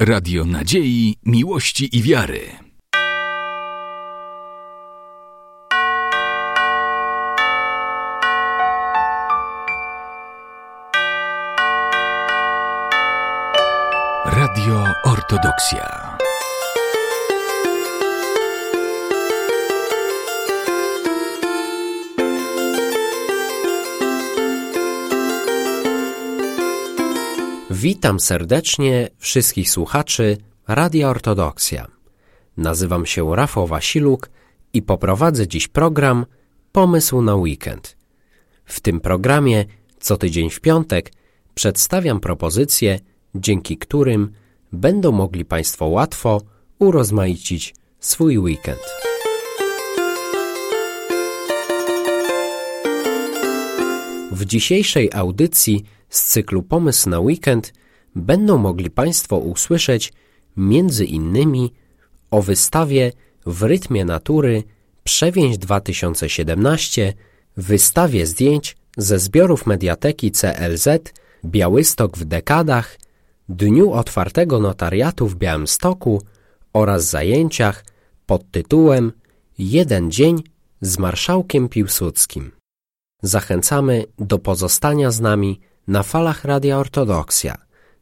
Radio nadziei, miłości i wiary. Radio Ortodoksja. Witam serdecznie wszystkich słuchaczy Radia Ortodoksja. Nazywam się Rafał Wasiluk i poprowadzę dziś program Pomysł na weekend. W tym programie co tydzień w piątek przedstawiam propozycje, dzięki którym będą mogli Państwo łatwo urozmaicić swój weekend. W dzisiejszej audycji z cyklu Pomysł na weekend będą mogli Państwo usłyszeć między innymi o wystawie W rytmie natury Przewięź 2017, wystawie zdjęć ze zbiorów Mediateki CLZ Białystok w dekadach, Dniu Otwartego Notariatu w Białymstoku oraz zajęciach pod tytułem Jeden dzień z marszałkiem Piłsudskim. Zachęcamy do pozostania z nami na falach Radia Ortodoksja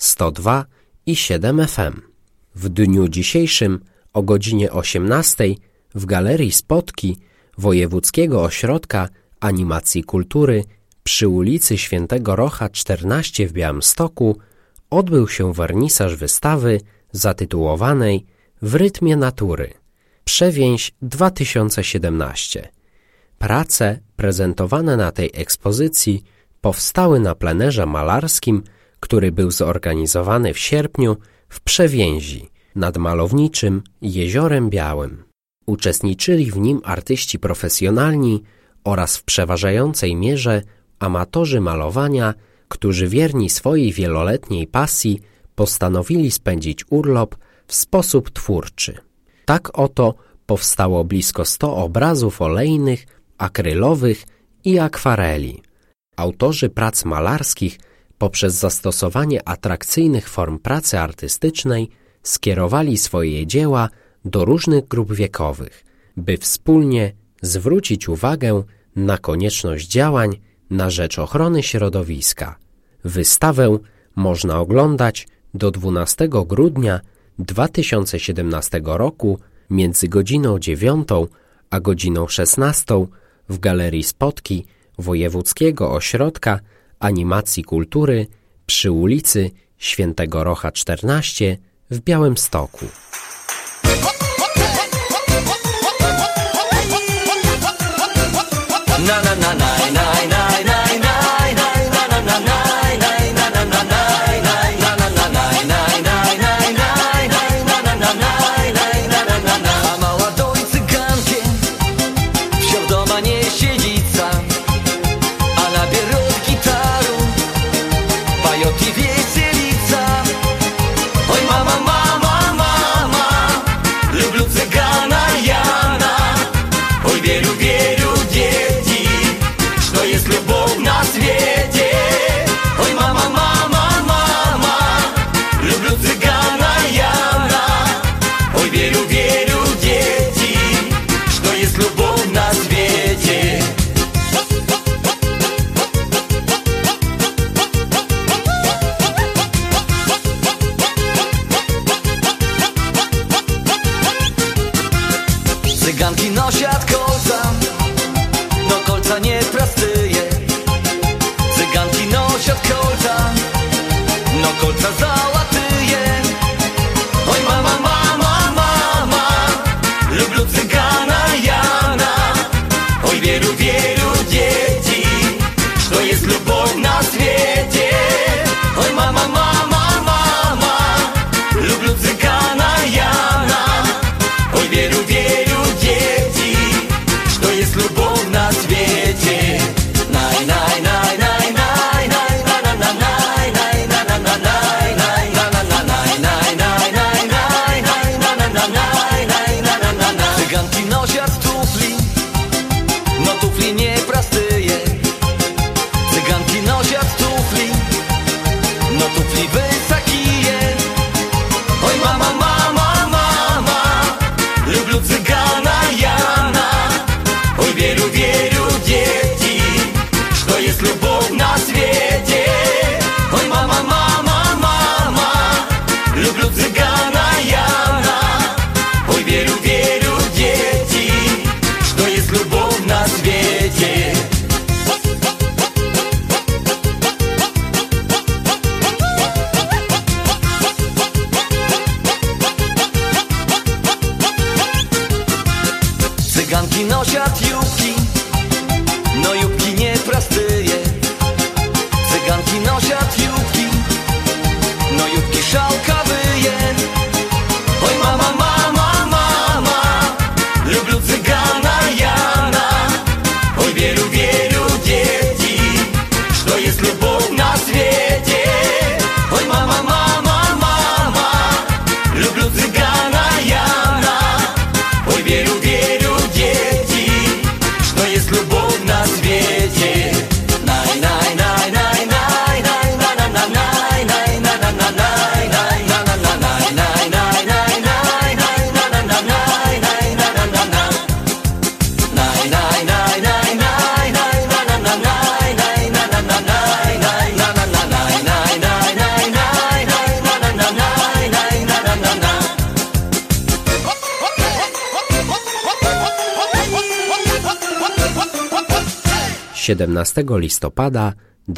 102,7 FM. W dniu dzisiejszym o godzinie 18 w Galerii Spotki Wojewódzkiego Ośrodka Animacji Kultury przy ulicy Świętego Rocha 14 w Białymstoku odbył się wernisaż wystawy zatytułowanej W rytmie natury Przewięź 2017. Prace prezentowane na tej ekspozycji powstały na plenerze malarskim, który był zorganizowany w sierpniu w Przewięzi nad malowniczym Jeziorem Białym. Uczestniczyli w nim artyści profesjonalni oraz w przeważającej mierze amatorzy malowania, którzy wierni swojej wieloletniej pasji postanowili spędzić urlop w sposób twórczy. Tak oto powstało blisko 100 obrazów olejnych, akrylowych i akwareli. Autorzy prac malarskich poprzez zastosowanie atrakcyjnych form pracy artystycznej skierowali swoje dzieła do różnych grup wiekowych, by wspólnie zwrócić uwagę na konieczność działań na rzecz ochrony środowiska. Wystawę można oglądać do 12 grudnia 2017 roku między godziną 9 a godziną 16 w Galerii Spotki Wojewódzkiego Ośrodka Animacji Kultury przy ulicy Świętego Rocha 14 w Białymstoku. Cyganki nosiat kolca, no kolca nie prostyje. Cyganki nosiat kolca, no kolca załatyje. Oj mama, mama, mama, lubię cygana Jana. Oj wielu, wielu dzieci, to jest luboń na świecie. Oj mama, mama, mama, lubię cygana Jana. Oj wielu, wielu dzieci, to jest luboń na świecie. Naj, naj, naj, naj, naj, naj, naj, naj, naj, naj, naj, naj, naj, naj. 17 listopada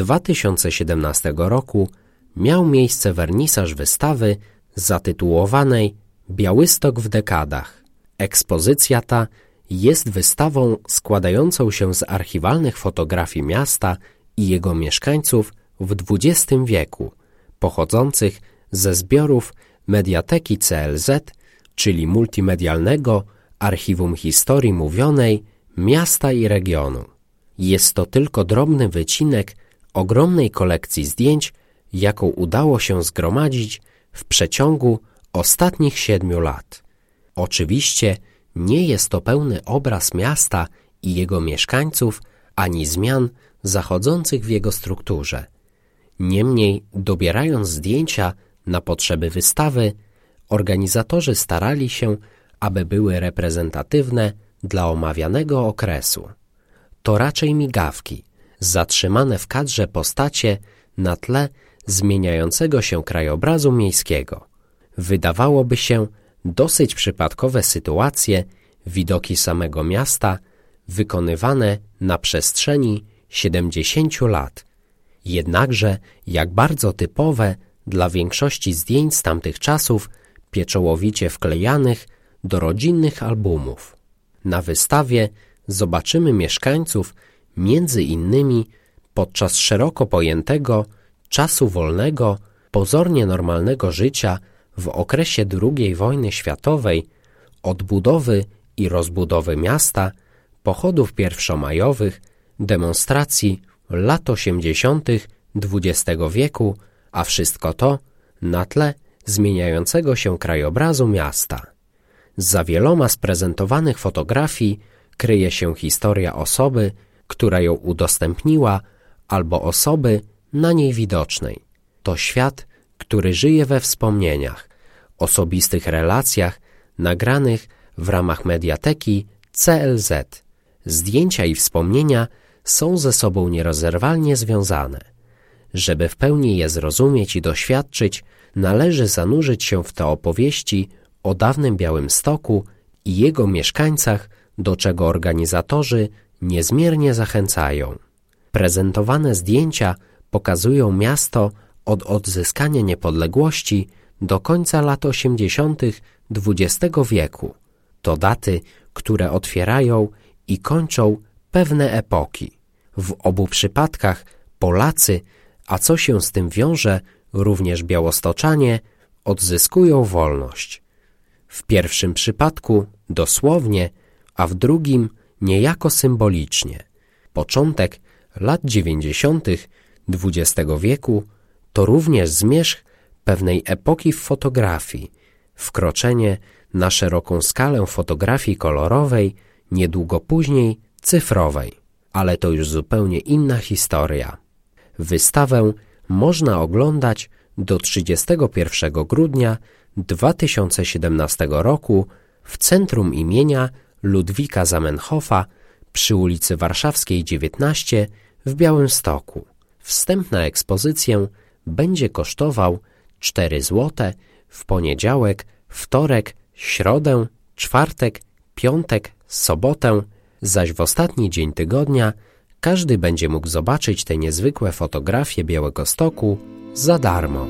2017 roku miał miejsce wernisaż wystawy zatytułowanej Białystok w dekadach. Ekspozycja ta jest wystawą składającą się z archiwalnych fotografii miasta i jego mieszkańców w XX wieku, pochodzących ze zbiorów Mediateki CLZ, czyli multimedialnego Archiwum Historii Mówionej Miasta i Regionu. Jest to tylko drobny wycinek ogromnej kolekcji zdjęć, jaką udało się zgromadzić w przeciągu ostatnich 7 lat. Oczywiście nie jest to pełny obraz miasta i jego mieszkańców, ani zmian zachodzących w jego strukturze. Niemniej, dobierając zdjęcia na potrzeby wystawy, organizatorzy starali się, aby były reprezentatywne dla omawianego okresu. To raczej migawki, zatrzymane w kadrze postacie na tle zmieniającego się krajobrazu miejskiego. Wydawałoby się dosyć przypadkowe sytuacje, widoki samego miasta, wykonywane na przestrzeni 70 lat. Jednakże, jak bardzo typowe dla większości zdjęć z tamtych czasów, pieczołowicie wklejanych do rodzinnych albumów. Na wystawie zobaczymy mieszkańców między innymi podczas szeroko pojętego czasu wolnego, pozornie normalnego życia w okresie II wojny światowej, odbudowy i rozbudowy miasta, pochodów pierwszomajowych, demonstracji lat 80. XX wieku, a wszystko to na tle zmieniającego się krajobrazu miasta. Za wieloma z prezentowanych fotografii kryje się historia osoby, która ją udostępniła, albo osoby na niej widocznej. To świat, który żyje we wspomnieniach, osobistych relacjach nagranych w ramach Mediateki CLZ. Zdjęcia i wspomnienia są ze sobą nierozerwalnie związane. Żeby w pełni je zrozumieć i doświadczyć, należy zanurzyć się w te opowieści o dawnym Białymstoku i jego mieszkańcach, do czego organizatorzy niezmiernie zachęcają. Prezentowane zdjęcia pokazują miasto od odzyskania niepodległości do końca lat 80. XX wieku. To daty, które otwierają i kończą pewne epoki. W obu przypadkach Polacy, a co się z tym wiąże, również białostoczanie, odzyskują wolność. W pierwszym przypadku dosłownie, a w drugim niejako symbolicznie. Początek lat 90. XX wieku to również zmierzch pewnej epoki w fotografii, wkroczenie na szeroką skalę fotografii kolorowej, niedługo później cyfrowej. Ale to już zupełnie inna historia. Wystawę można oglądać do 31 grudnia 2017 roku w Centrum imienia Ludwika Zamenhofa przy ulicy Warszawskiej 19 w Białymstoku. Wstęp na ekspozycję będzie kosztował 4 zł w poniedziałek, wtorek, środę, czwartek, piątek, sobotę, zaś w ostatni dzień tygodnia każdy będzie mógł zobaczyć te niezwykłe fotografie Białegostoku za darmo.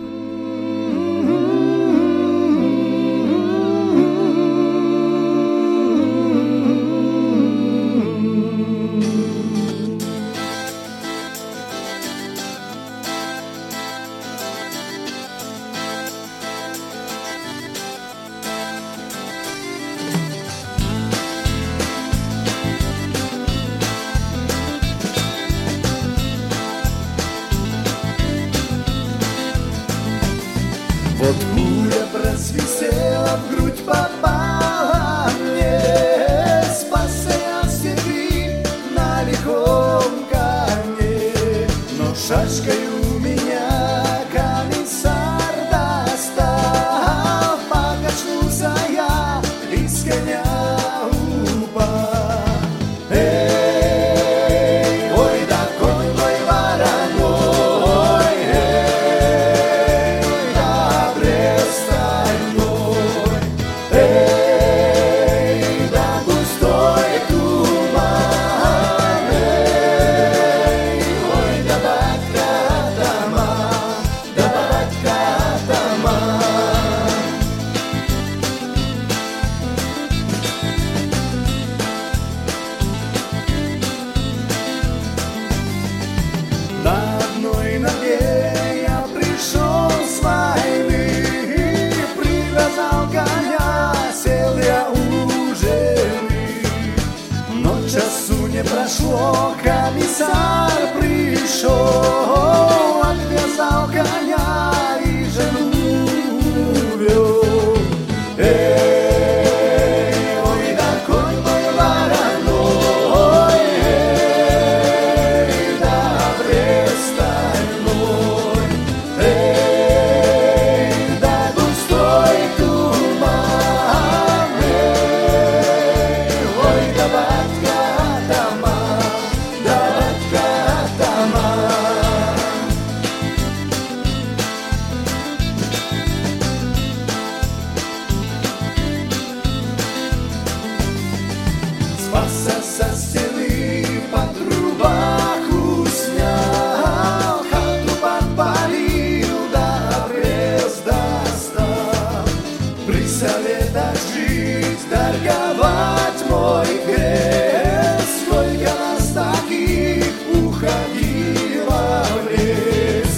Присоветовать жить, торговать мой крест. Сколько нас таких уходило в лес.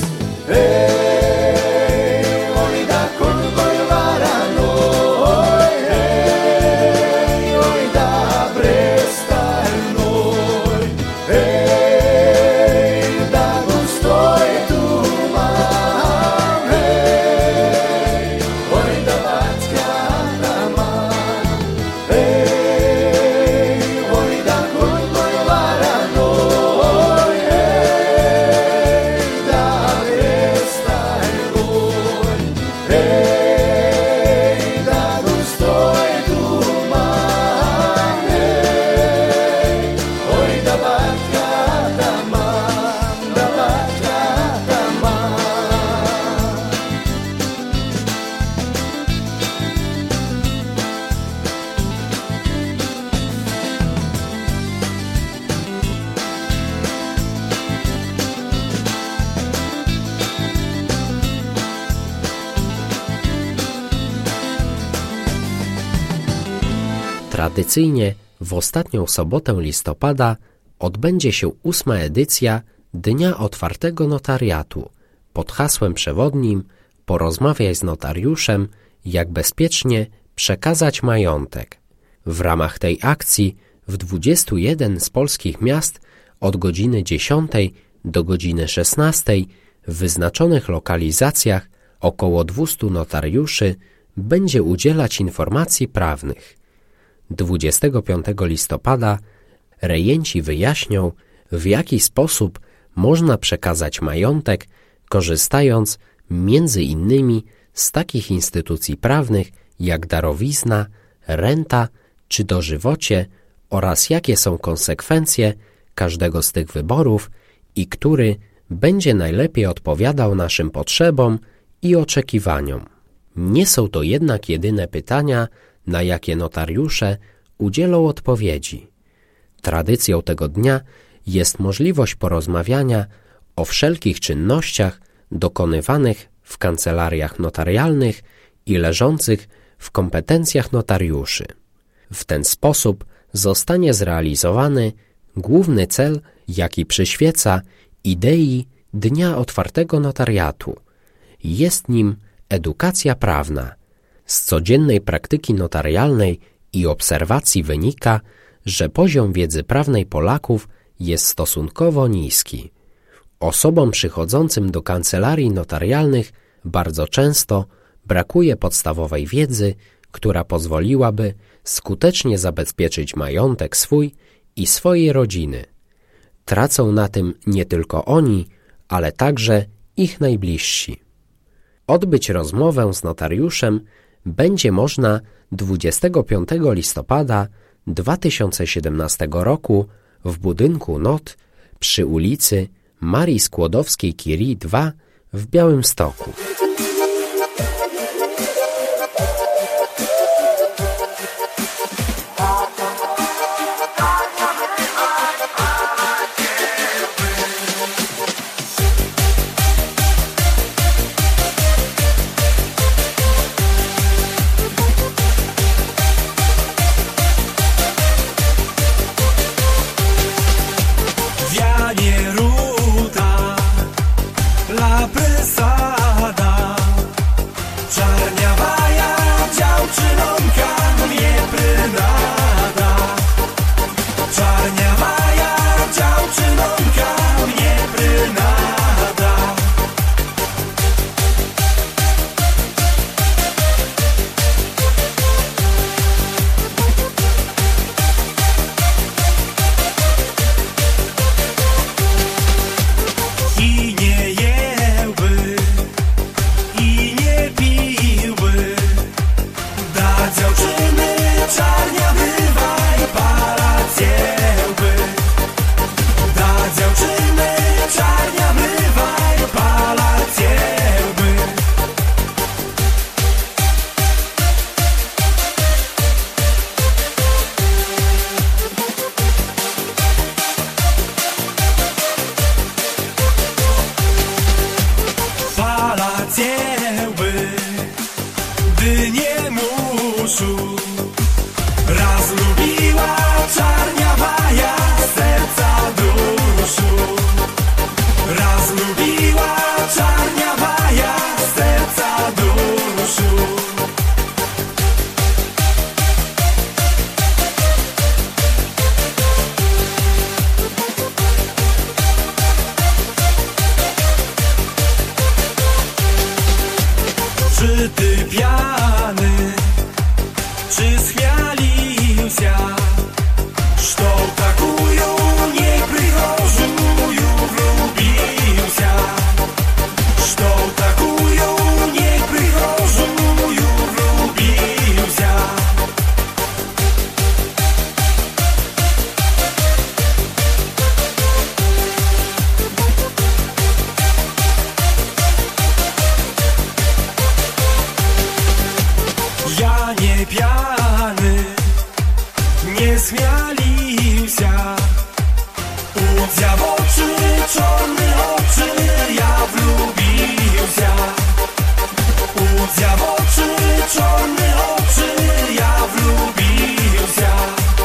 Эй, ой, да колоколь вороной, эй, ой, да престольной, эй, да густой туман, эй, ой, да батька атаман, эй, ой, да колоколь вороной, эй, да престольной, эй, да густой туман, эй, ой, да батька атаман, да батька атаман. Tradycyjnie w ostatnią sobotę listopada odbędzie się 8. edycja Dnia Otwartego Notariatu pod hasłem przewodnim „Porozmawiaj z notariuszem, jak bezpiecznie przekazać majątek”. W ramach tej akcji w 21 z polskich miast od godziny 10 do godziny 16 w wyznaczonych lokalizacjach około 200 notariuszy będzie udzielać informacji prawnych. 25 listopada rejenci wyjaśnią, w jaki sposób można przekazać majątek, korzystając między innymi z takich instytucji prawnych jak darowizna, renta czy dożywocie oraz jakie są konsekwencje każdego z tych wyborów i który będzie najlepiej odpowiadał naszym potrzebom i oczekiwaniom. Nie są to jednak jedyne pytania, na jakie notariusze udzielą odpowiedzi. Tradycją tego dnia jest możliwość porozmawiania o wszelkich czynnościach dokonywanych w kancelariach notarialnych i leżących w kompetencjach notariuszy. W ten sposób zostanie zrealizowany główny cel, jaki przyświeca idei Dnia Otwartego Notariatu. Jest nim edukacja prawna. Z codziennej praktyki notarialnej i obserwacji wynika, że poziom wiedzy prawnej Polaków jest stosunkowo niski. Osobom przychodzącym do kancelarii notarialnych bardzo często brakuje podstawowej wiedzy, która pozwoliłaby skutecznie zabezpieczyć majątek swój i swojej rodziny. Tracą na tym nie tylko oni, ale także ich najbliżsi. Odbyć rozmowę z notariuszem będzie można 25 listopada 2017 roku w budynku NOT przy ulicy Marii Skłodowskiej-Curie 2 w Białymstoku. uszu. Raz lubiła czarniawaja serca duszu. Raz lubiła czarniawaja serca duszu. Czy ty pijany, czy schmialiłся, что такую непригожую влюбился, что такую непригожую влюбился. Я не пьяный, не смялился. У дзявочы чорные очи я влюбился. У дзявочы чорные очи я влюбился.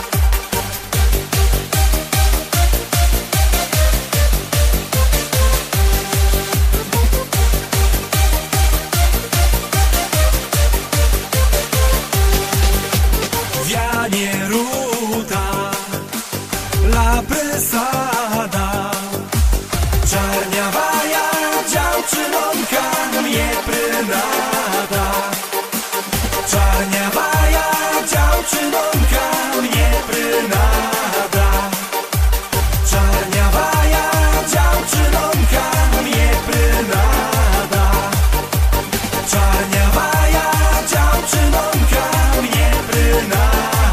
Я не рута, la presada. Czarniawaja dziewczynonka mnie prynada. Czarniawaja dziewczynonka mnie prynada. Czarniawaja dziewczynonka mnie prynada. Czarniawaja dziewczynonka mnie prynada.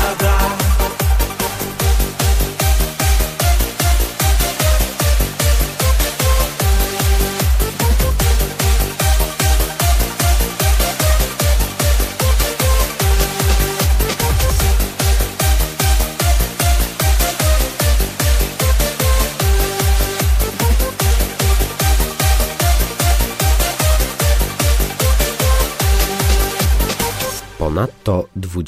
Ponadto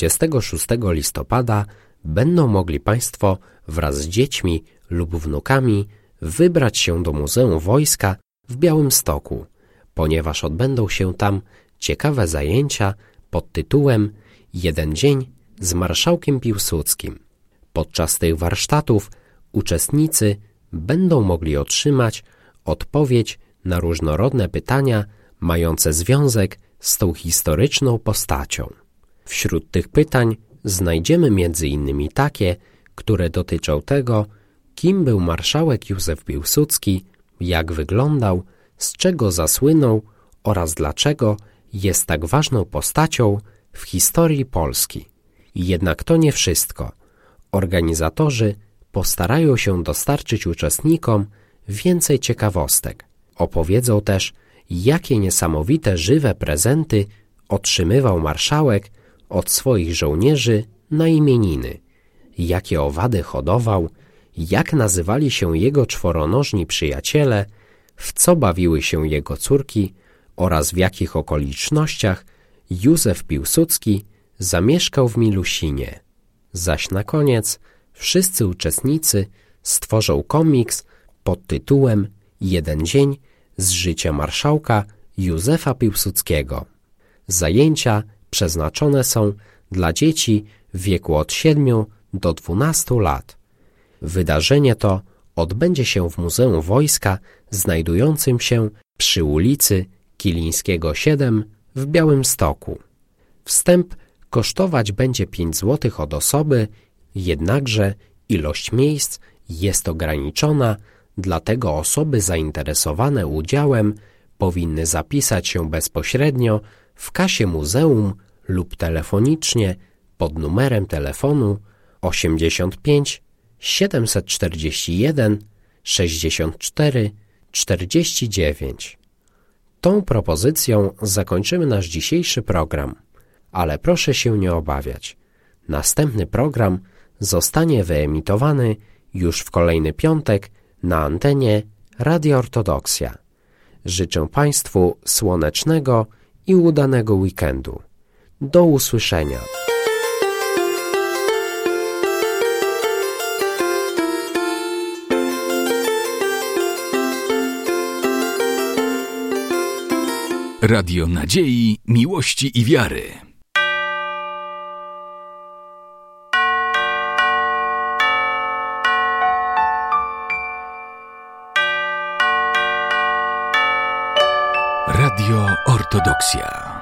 26 listopada będą mogli Państwo wraz z dziećmi lub wnukami wybrać się do Muzeum Wojska w Białymstoku, ponieważ odbędą się tam ciekawe zajęcia pod tytułem Jeden dzień z marszałkiem Piłsudskim. Podczas tych warsztatów uczestnicy będą mogli otrzymać odpowiedź na różnorodne pytania mające związek z tą historyczną postacią. Wśród tych pytań znajdziemy m.in. takie, które dotyczą tego, kim był marszałek Józef Piłsudski, jak wyglądał, z czego zasłynął oraz dlaczego jest tak ważną postacią w historii Polski. Jednak to nie wszystko. Organizatorzy postarają się dostarczyć uczestnikom więcej ciekawostek. Opowiedzą też, jakie niesamowite żywe prezenty otrzymywał marszałek od swoich żołnierzy na imieniny, jakie owady hodował, jak nazywali się jego czworonożni przyjaciele, w co bawiły się jego córki oraz w jakich okolicznościach Józef Piłsudski zamieszkał w Milusinie. Zaś na koniec wszyscy uczestnicy stworzą komiks pod tytułem Jeden dzień z życia marszałka Józefa Piłsudskiego. Zajęcia przeznaczone są dla dzieci w wieku od 7 do 12 lat. Wydarzenie to odbędzie się w Muzeum Wojska znajdującym się przy ulicy Kilińskiego 7 w Białymstoku. Wstęp kosztować będzie 5 zł od osoby, jednakże ilość miejsc jest ograniczona, dlatego osoby zainteresowane udziałem powinny zapisać się bezpośrednio w kasie muzeum lub telefonicznie pod numerem telefonu 85 741 64 49. Tą propozycją zakończymy nasz dzisiejszy program, ale proszę się nie obawiać. Następny program zostanie wyemitowany już w kolejny piątek na antenie Radia Ortodoksja. Życzę Państwu słonecznego i udanego weekendu. Do usłyszenia. Radio Nadziei, Miłości i Wiary. Radio Ortodoksja.